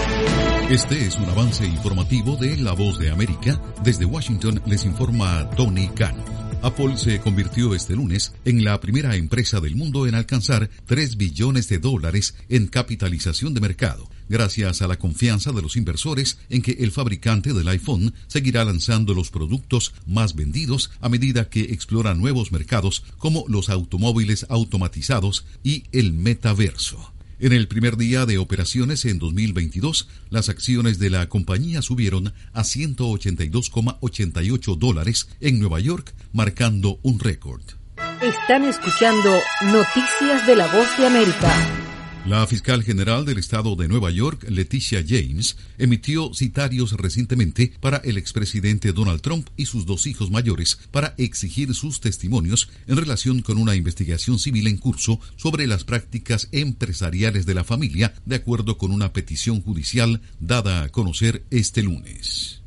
Este es un avance informativo de La Voz de América. Desde Washington les informa Tony Cano. Apple se convirtió este lunes en la primera empresa del mundo en alcanzar $3 billones en capitalización de mercado, gracias a la confianza de los inversores en que el fabricante del iPhone seguirá lanzando los productos más vendidos a medida que explora nuevos mercados como los automóviles automatizados y el metaverso. En el primer día de operaciones en 2022, las acciones de la compañía subieron a $182,88 en Nueva York, marcando un récord. Están escuchando Noticias de La Voz de América. La fiscal general del estado de Nueva York, Leticia James, emitió citarios recientemente para el expresidente Donald Trump y sus 2 hijos mayores para exigir sus testimonios en relación con una investigación civil en curso sobre las prácticas empresariales de la familia, de acuerdo con una petición judicial dada a conocer este lunes.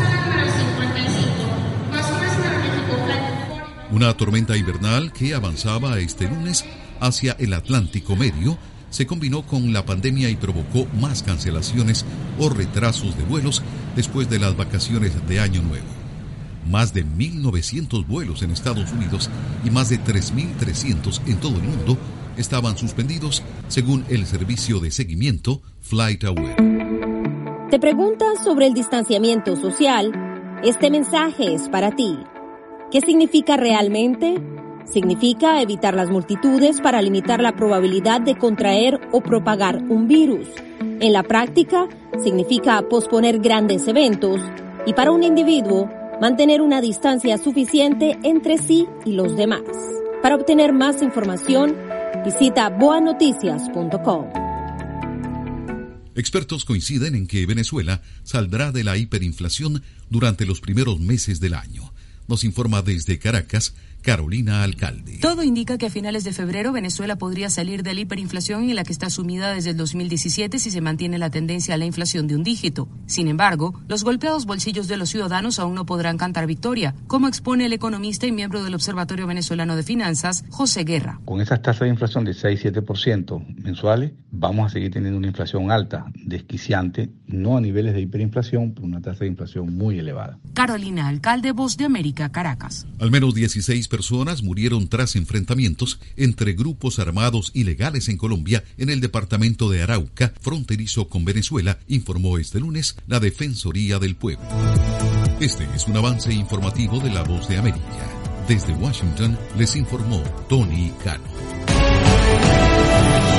Una tormenta invernal que avanzaba este lunes hacia el Atlántico Medio se combinó con la pandemia y provocó más cancelaciones o retrasos de vuelos después de las vacaciones de Año Nuevo. Más de 1.900 vuelos en Estados Unidos y más de 3.300 en todo el mundo estaban suspendidos, según el servicio de seguimiento FlightAware. ¿Te preguntas sobre el distanciamiento social? Este mensaje es para ti. ¿Qué significa realmente? Significa evitar las multitudes para limitar la probabilidad de contraer o propagar un virus. En la práctica, significa posponer grandes eventos y para un individuo, mantener una distancia suficiente entre sí y los demás. Para obtener más información, visita boanoticias.com. Expertos coinciden en que Venezuela saldrá de la hiperinflación durante los primeros meses del año. Nos informa desde Caracas Carolina Alcalde. Todo indica que a finales de febrero Venezuela podría salir de la hiperinflación en la que está sumida desde el 2017 si se mantiene la tendencia a la inflación de un dígito. Sin embargo, los golpeados bolsillos de los ciudadanos aún no podrán cantar victoria, como expone el economista y miembro del Observatorio Venezolano de Finanzas, José Guerra. Con esas tasas de inflación de 6-7% mensuales, vamos a seguir teniendo una inflación alta, desquiciante, no a niveles de hiperinflación, pero una tasa de inflación muy elevada. Carolina Alcalde, Voz de América, Caracas. Al menos 16 personas murieron tras enfrentamientos entre grupos armados ilegales en Colombia en el departamento de Arauca, fronterizo con Venezuela, informó este lunes la Defensoría del Pueblo. Este es un avance informativo de La Voz de América. Desde Washington les informó Tony Cano.